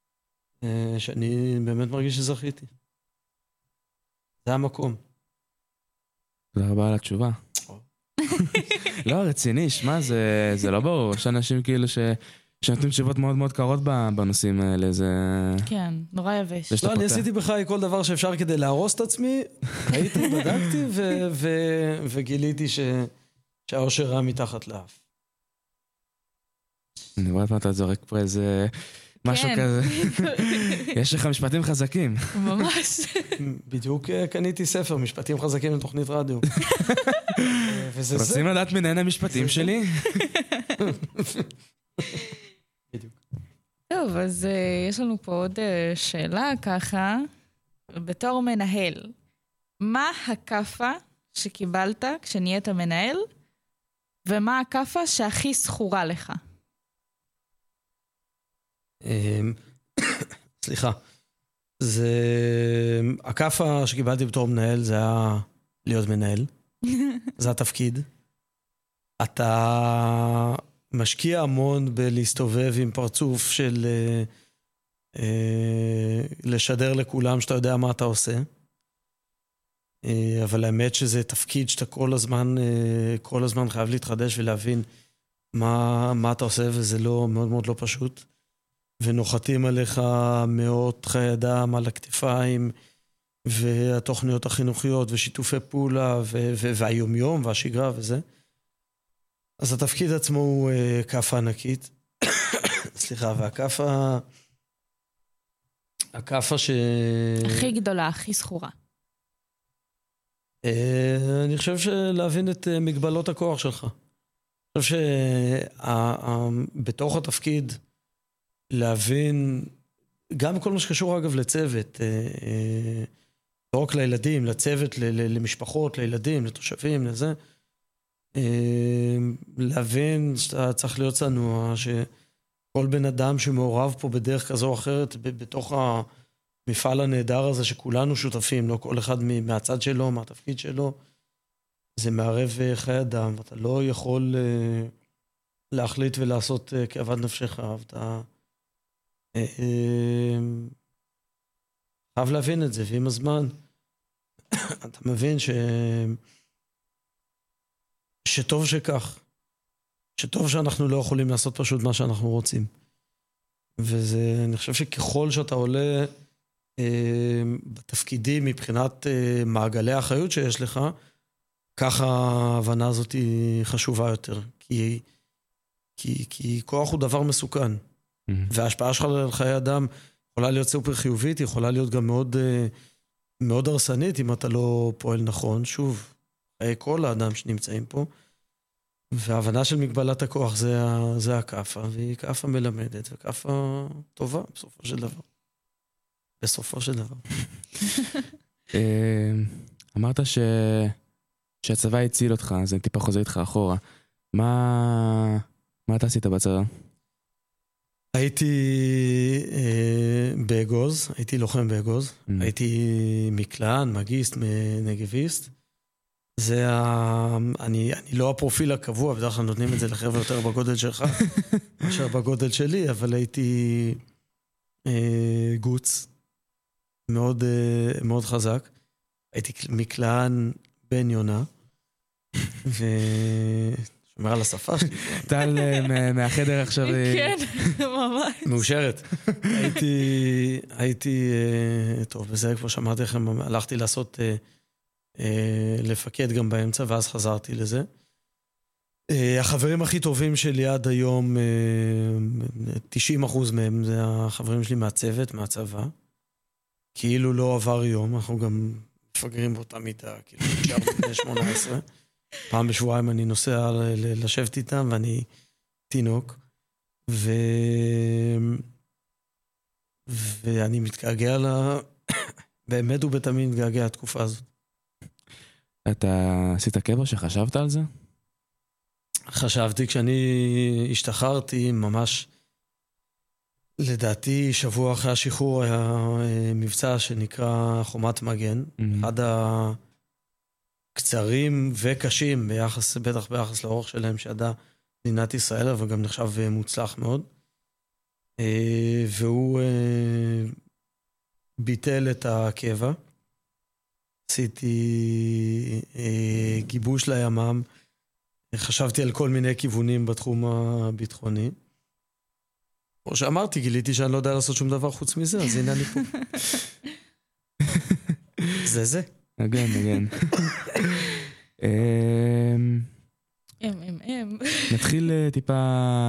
שאני באמת מרגיש שזכיתי. זה המקום. תודה רבה על התשובה. לא, רציני, שמה, זה לא ברור. יש אנשים כאילו שנותנים תשובות מאוד מאוד קרות בנושאים האלה, זה... כן, נורא יבש. לא, אני עשיתי בחיי כל דבר שאפשר כדי להרוס את עצמי, הייתי, בדקתי, וגיליתי שהאושר רע מתחת לאף. אני רואה פעם אתה זורק פה איזה... משהו כזה. יש לך משפטים חזקים. ממש. בדיוק קניתי ספר, משפטים חזקים לתוכנית רדיו. רוצים לדעת מנהל המשפטים שלי? בדיוק. טוב, אז יש לנו פה עוד שאלה ככה. בתור מנהל, מה הקפה שקיבלת כשנהיית מנהל, ומה הקפה שהכי זכורה לך? סליחה. זה... הקפה שקיבלתי בתור מנהל זה היה להיות מנהל. זה התפקיד. אתה משקיע המון בלהסתובב עם פרצוף של לשדר לכולם שאתה יודע מה אתה עושה. אבל האמת שזה תפקיד שאתה כל הזמן חייב להתחדש ולהבין מה אתה עושה, וזה לא, מאוד מאוד לא פשוט. ונוחתים עליך מאות חיי אדם על הכתפיים, והתוכניות החינוכיות ושיתופי פעולה והיומיום והשגרה וזה. אז התפקיד עצמו הוא קפה ענקית. סליחה, והקפה הכי גדולה, הכי זכורה. אני חושב שלהבין את מגבלות הכוח שלך. אני חושב שבתוך התפקיד להבין, גם כל מה שקשור אגב לצוות, לא רק לילדים, לצוות, למשפחות, לילדים, לתושבים, לזה, להבין שאתה צריך להיות צנוע, שכל בן אדם שמעורב פה בדרך כזו או אחרת, בתוך המפעל הנהדר הזה שכולנו שותפים, לא כל אחד מהצד שלו, מהתפקיד שלו, זה מערב חיי אדם, ואתה לא יכול להחליט ולעשות כאוות נפשך, ואתה חייב להבין את זה, ועם הזמן אתה מבין שטוב שכך, שטוב שאנחנו לא יכולים לעשות פשוט מה שאנחנו רוצים. וזה, אני חושב שככל שאתה עולה בתפקידים מבחינת מעגלי האחריות שיש לך, ככה ההבנה הזאת היא חשובה יותר, כי כוח הוא דבר מסוכן, וההשפעה שלך על חיי אדם יכולה להיות סופר חיובית, יכולה להיות גם מאוד, מאוד הרסנית אם אתה לא פועל נכון, שוב, כל האדם שנמצאים פה, וההבנה של מגבלת הכוח זה הקאפה, והיא קאפה מלמדת, וקאפה טובה בסופו של דבר. אמרת שהצבא הציל אותך, אז אני טיפה חוזר איתך אחורה. מה אתה עשית בצבא? הייתי באגוז, הייתי לוחם באגוז, הייתי מקלען, מגיסט, נגביסט. אני לא הפרופיל הקבוע, בדרך כלל נותנים את זה לחבר'ה יותר בגודל שלך, מאשר בגודל שלי, אבל הייתי גוץ, מאוד, מאוד חזק. הייתי מקלען בן יונה, ושומר על השפה שלי. טל מהחדר עכשיו... כן, ממש. מאושרת. הייתי, טוב, בזה כבר שמעתי לכם, הלכתי לעשות... לפקד גם באמצע, ואז חזרתי לזה. החברים הכי טובים שלי עד היום, 90% מהם זה החברים שלי מהצוות, מהצבא. כאילו לא עבר יום, אנחנו גם מפגרים באותה מידה, כאילו נשאר בני 18. פעם בשבועיים אני נוסע לשבת איתם, ואני תינוק. ואני מתגעגע באמת ובתמיד מתגעגע התקופה הזאת. אתה עשית קבע שחשבת על זה? חשבתי כשאני השתחררתי ממש, לדעתי שבוע אחרי השחרור היה מבצע שנקרא חומת מגן, אחד הקצרים וקשים ביחס, בטח ביחס לאורך שלהם שידע מדינת ישראל, אבל גם נחשב מוצלח מאוד. והוא ביטל את הקבע. עשיתי גיבוש לימם, חשבתי על כל מיני כיוונים בתחום הביטחוני. כמו שאמרתי, גיליתי שאני לא יודע לעשות שום דבר חוץ מזה, אז הנה אני פה. זה. נגן. נתחיל טיפה...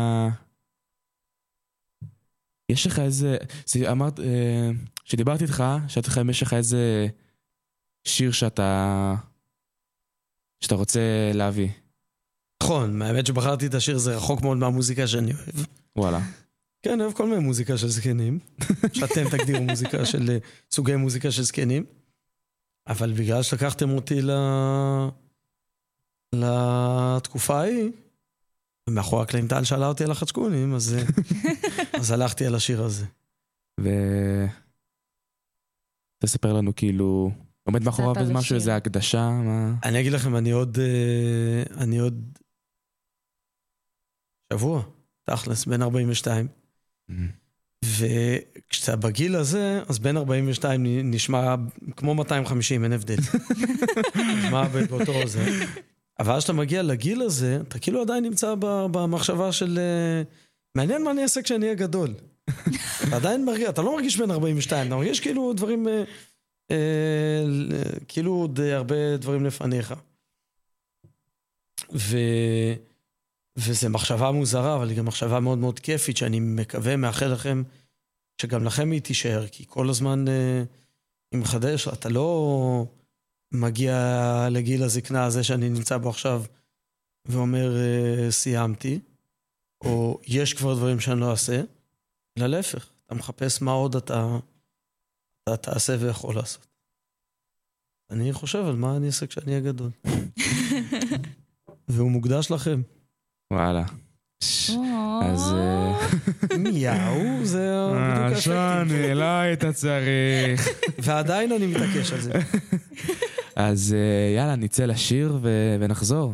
יש לך איזה... אמרת, שדיברתי איתך, יש לך איזה... שיר שאתה רוצה להביא. נכון, האמת שבחרתי את השיר זה רחוק מאוד מהמוזיקה שאני אוהב. וואלה. כן, אני אוהב כל מיני מוזיקה של זקנים. שאתם תגדירו מוזיקה של סוגי מוזיקה של זקנים. אבל בגלל שלקחתם אותי לתקופה ההיא, ומאחורי הקלעים טל שאלה אותי על החצ'קונים, אז הלכתי על השיר הזה. תספר לנו כאילו... עומד מאחוריו איזה משהו, איזה הקדשה, מה... אני אגיד לכם, אני עוד שבוע, תכלס, בין 42. וכשאתה בגיל הזה, אז בין 42 נשמע כמו 250, אין הבדל. נשמע באותו הזה. אבל אז שאתה מגיע לגיל הזה, אתה כאילו עדיין נמצא במחשבה של... מעניין מה אני אעשה כשאני אהיה גדול. אתה עדיין מרגיש, אתה לא מרגיש בין 42, אתה מרגיש כאילו דברים... כאילו עוד הרבה דברים לפניך. וזה מחשבה מוזרה, אבל היא גם מחשבה מאוד מאוד כיפית, שאני מקווה, מאחל לכם, שגם לכם היא תישאר, כי כל הזמן היא מחדש, אתה לא מגיע לגיל הזקנה הזה שאני נמצא בו עכשיו, ואומר סיימתי, או יש כבר דברים שאני לא אעשה, אלא להפך, אתה מחפש מה עוד אתה תעשה ויכול לעשות. אני חושב על מה אני אעשה כשאני אהיה גדול. והוא מוקדש לכם. וואלה. אז... מיהו, זה בדיוק האפקטים. שוני, לא היית צריך. ועדיין אני מתעקש על זה. אז יאללה, נצא לשיר ונחזור.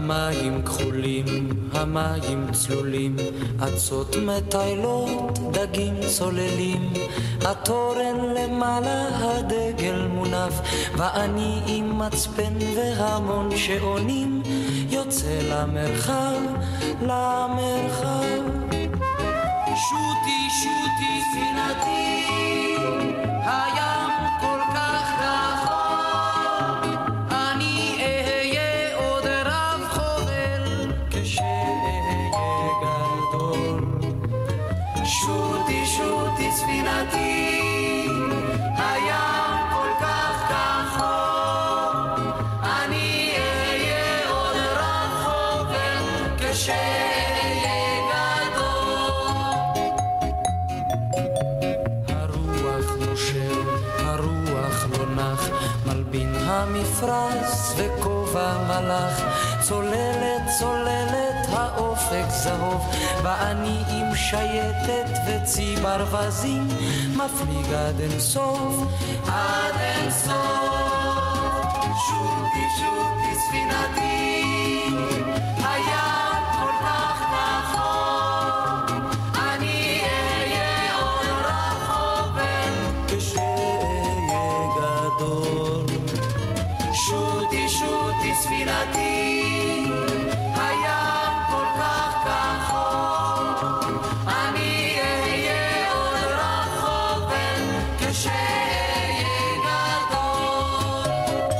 המים כחולים, המים צלולים, עצות מטיילות, דגים צוללים, התורן למעלה הדגל מונף, ואני עם מצפן והמון שעונים, יוצא למרחב, למרחב. שוטי שוטי ספינתי, הים כל כך רחוק, אני אהיה עוד רב חובל כשאהיה גדול. שוטי שוטי ספינתי, הים כל כך רחוק, אני אהיה עוד רב חובל כשאהיה המפרש וכובע מלאך, צוללת צוללת האופק זהוב, ואני עם שייטת וצי ברווזים, מפליג עד אין סוף, עד אין סוף. שוטי שוטי ספינתי, הים כל כך רחוק, אני אהיה עוד רחוק כשאהיה גדול. שוטי שוטי ספינתי, הים כל כך רחוק, אני אהיה עוד רחוק כשאהיה גדול.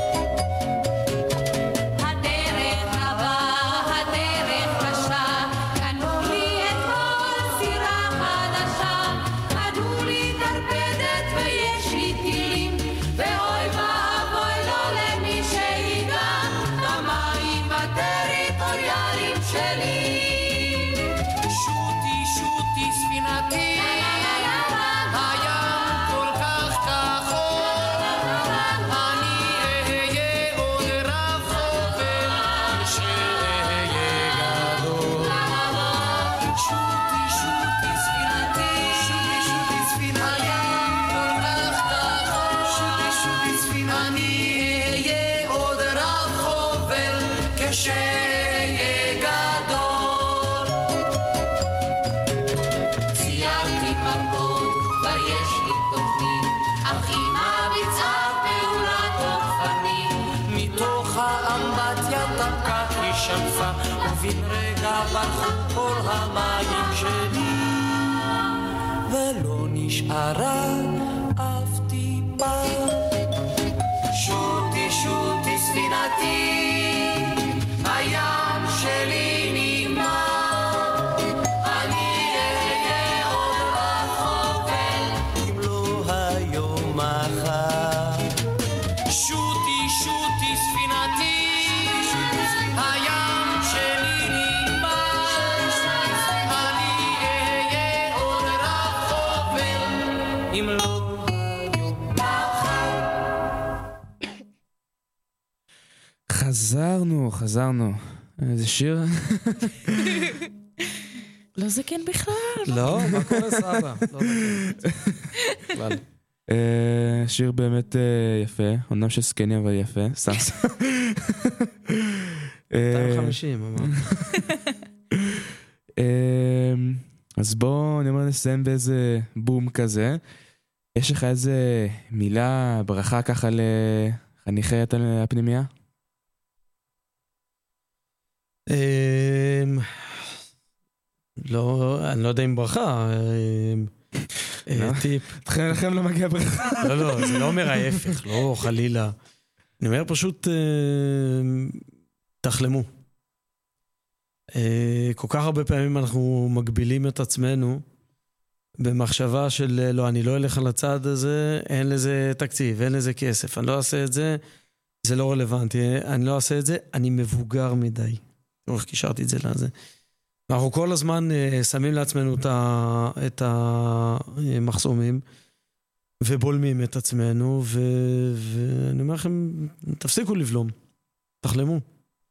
הדרך הבאה, הדרך קשה, קנו לי אתמול סירה חדשה, קנו לי תרפדת ויש לי טילים, ואוי ואבוי לא למי שיגע במים הטריטוריאליים שלי. שוטי שוטי ספינתי, הים כל כך כחול, אני אהיה עוד רב חובל כשאהיה גדול. שוטי שוטי ספינתי, שוטי שוטי ספינתי, הים כל כך כחול, שוטי שוטי ספינתי, אני אהיה עוד רב חובל כשאהיה גדול. סיירתי מרבות, כבר יש לי תוכנית, אך היא ביצעה פעולה תוקפנית. מתוך האמבטיה דקה היא שלפה, ובן רגע ברחו כל המים שלי, ולא נשארה אף טיפה. שוטי שוטי ספינתי, הים שלי נגמר, אני אהיה עוד רחוק אם לא היום מחר. שוטי שוטי ספינתי, הים שלי נגמר, אני אהיה עוד רחוק אם לא היום מחר. חזרנו. איזה שיר? לא זקן בכלל. לא, מה קורה סבא? לא זקן. שיר באמת יפה, אומנם שסקני אבל יפה, סתם. 250, אמרתי. אז בוא, אני אומר, נסיים באיזה בום כזה. יש לך איזה מילה, ברכה ככה לחניכי הפנימיה? לא, אני לא יודע אם ברכה. טיפ. לכם לא מגיע ברכה. לא, זה לא אומר ההפך, לא חלילה. אני אומר פשוט, תחלמו. כל כך הרבה פעמים אנחנו מגבילים את עצמנו, במחשבה של לא, אני לא אלך על הצעד הזה, אין לזה תקציב, אין לזה כסף, אני לא אעשה את זה, זה לא רלוונטי, אני לא אעשה את זה, אני מבוגר מדי. איך קישרתי את זה לזה. אנחנו כל הזמן שמים לעצמנו את המחסומים, ובולמים את עצמנו, ואני אומר לכם, תפסיקו לבלום, תחלמו.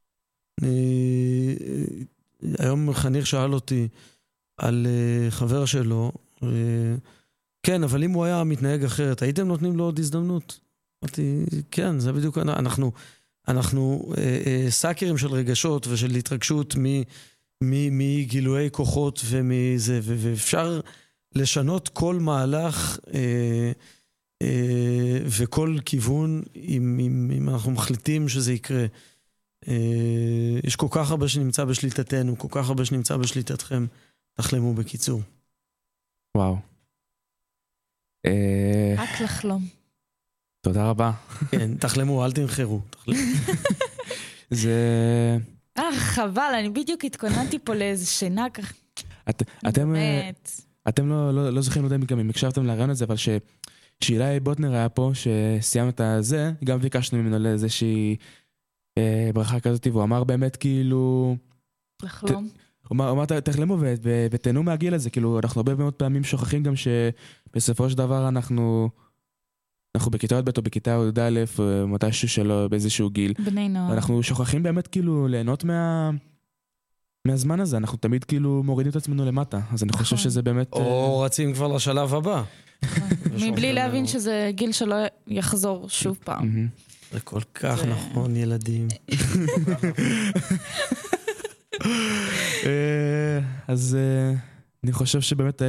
היום חניך שאל אותי על חבר שלו, כן, אבל אם הוא היה מתנהג אחרת, הייתם נותנים לו עוד הזדמנות? אמרתי, כן, זה בדיוק, אנחנו סאקרים של רגשות ושל התרגשות מגילויי כוחות ומזה, ואפשר לשנות כל מהלך וכל כיוון אם אנחנו מחליטים שזה יקרה. יש כל כך הרבה שנמצא בשליטתנו, כל כך הרבה שנמצא בשליטתכם. תחלמו בקיצור. וואו. רק לחלום. תודה רבה. כן, תחלמו, אל תנחרו. זה... חבל, אני בדיוק התכוננתי פה לאיזה שינה ככה. אתם לא זוכרים, לא יודע גם אם הקשבתם לרעיון הזה, אבל שאילי בוטנר היה פה, שסיים את הזה, גם ביקשנו ממנו לאיזושהי ברכה כזאת, והוא אמר באמת כאילו... לחלום. הוא אמר, תחלמו ותהנו מהגיל הזה, כאילו, אנחנו הרבה מאוד פעמים שוכחים גם שבסופו של דבר אנחנו בכיתה י"ב או בכיתה י"א, מתישהו שלא באיזשהו גיל. בני נוער. אנחנו שוכחים באמת כאילו ליהנות מהזמן הזה, אנחנו תמיד כאילו מורידים את עצמנו למטה, אז אני חושב שזה באמת... או רצים כבר לשלב הבא. מבלי להבין שזה גיל שלא יחזור שוב פעם. זה כל כך נכון, ילדים. אז אני חושב שבאמת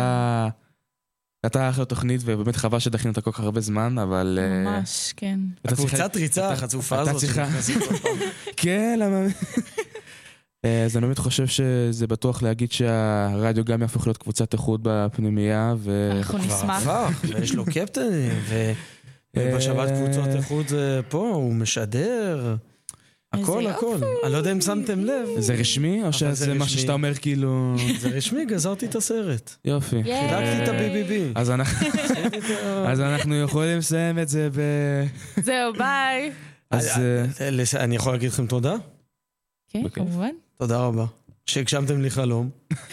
אתה אחלה תוכנית, ובאמת חבל שדחינו אותה כל כך הרבה זמן, אבל... ממש, כן. הקבוצת ריצה, החצופה הזאת. כן, למה... אז אני באמת חושב שזה בטוח להגיד שהרדיו גם יהפוך להיות קבוצת איכות בפנימייה, אנחנו נשמח. ויש לו קפטנים, ובשבת קבוצות איכות זה פה, הוא משדר... הכל. אני לא יודע אם שמתם לב. זה רשמי, או שזה משהו שאתה אומר כאילו... זה רשמי, גזרתי את הסרט. יופי. חילקתי את ה-BBB. אז אנחנו יכולים לסיים את זה ב... זהו, ביי. אני יכול להגיד לכם תודה? כן, כמובן. תודה רבה. שהגשמתם לי חלום.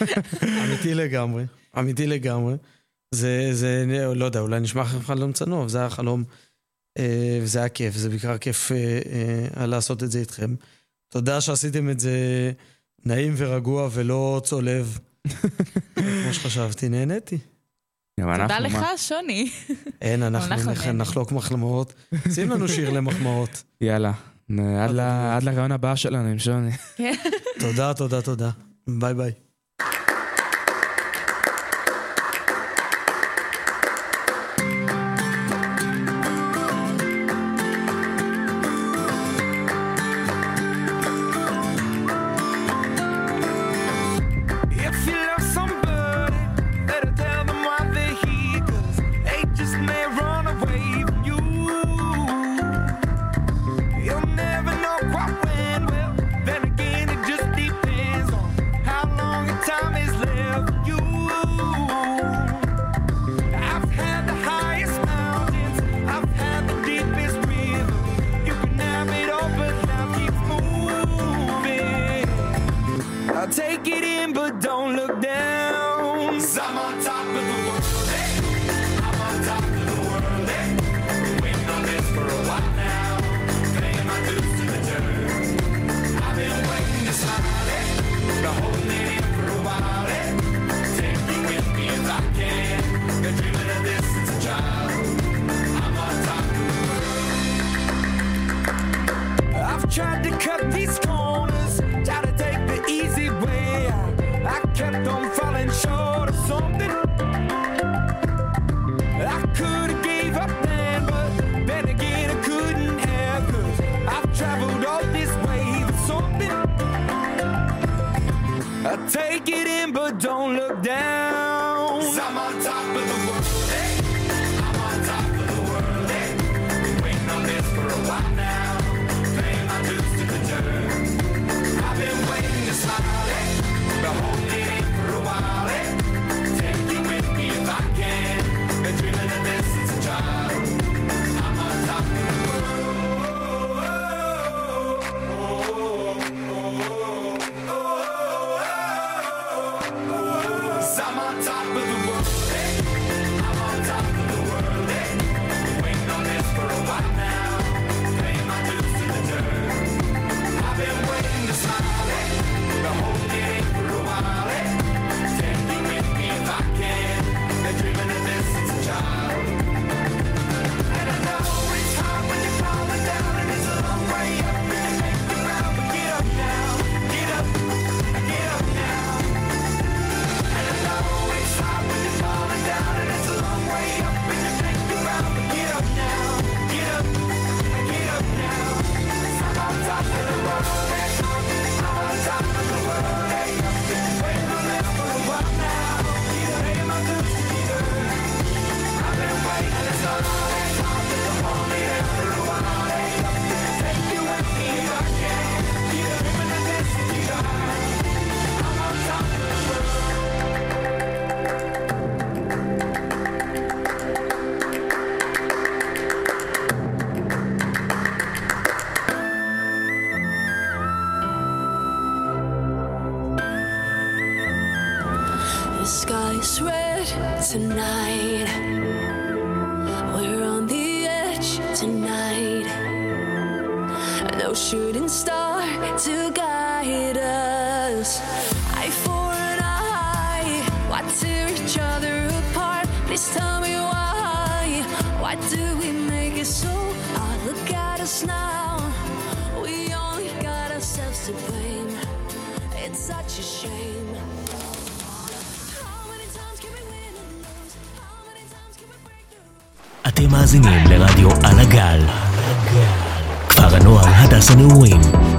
אמיתי לגמרי. זה, לא יודע, אולי נשמע לכם חלום צנוע, זה היה חלום... וזה היה כיף, זה בעיקר כיף לעשות את זה איתכם. תודה שעשיתם את זה נעים ורגוע ולא צולב. כמו שחשבתי, נהניתי. תודה לך, שוני. אין, אנחנו נחלוק מחמאות. שים לנו שיר למחמאות. יאללה, עד לרעיון הבא שלנו עם שוני. תודה. ביי ביי. Tried to cut these corners, tried to take the easy way out. I kept on falling short of something. I could have gave up then, but then again I couldn't have, 'cause I've traveled all this way for something. I take it in, but don't look down. 'Cause I'm on top of the world, hey. I'm on top of the world, hey. Been waiting on this for a while now. I've been waiting to smile, eh? Been holding it for a while, eh? Take you with me if I can. Been dreaming of this since a child. I'm on top of the world. I'm on top of the world, eh? I'm on top of the world, eh? Been waiting on this for a while now. Playing The sky's red tonight. We're on the edge tonight. No shooting star to guide us. Eye for an eye. Why tear each other apart? Please tell me why. Why do we make it so hard? Look at us now. We only got ourselves to blame. It's such a shame. How many times can we win and lose? How many times can we break through? אתם מאזינים לרדיו על הגל. כפר הנוער הדס הנעורים.